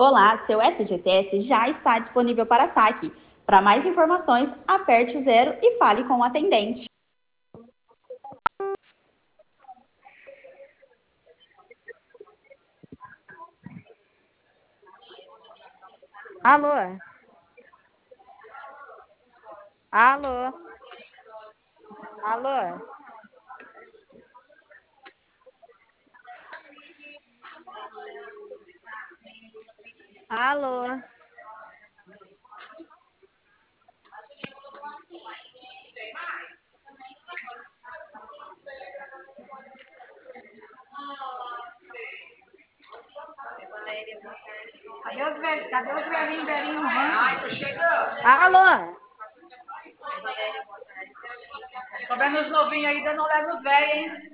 Olá, seu FGTS já está disponível para saque. Para mais informações, aperte o 0 e fale com o atendente. Alô? Alô? Alô? Alô? Cadê os velhinhos, velhinho no rancho? Ai, tô chegando. Alô? Tô vendo os novinhos aí, dando olhada nos velhos, hein?